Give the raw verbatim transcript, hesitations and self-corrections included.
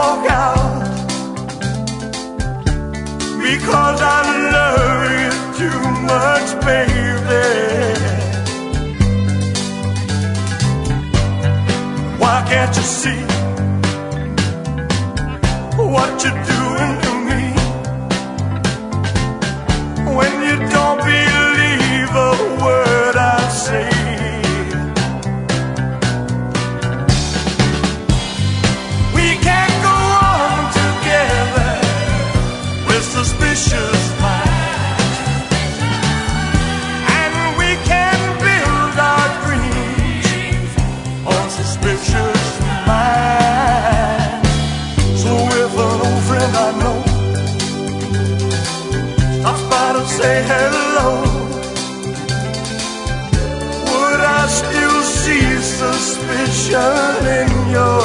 walk out, because I love you too much, baby. Why can't you see what you're doing to me? When you don't believe a word I say, we can't go on together with suspicious minds, and we can build our dreams on suspicious minds. So if an old friend I know stops by to say hello, would I still see suspicion in your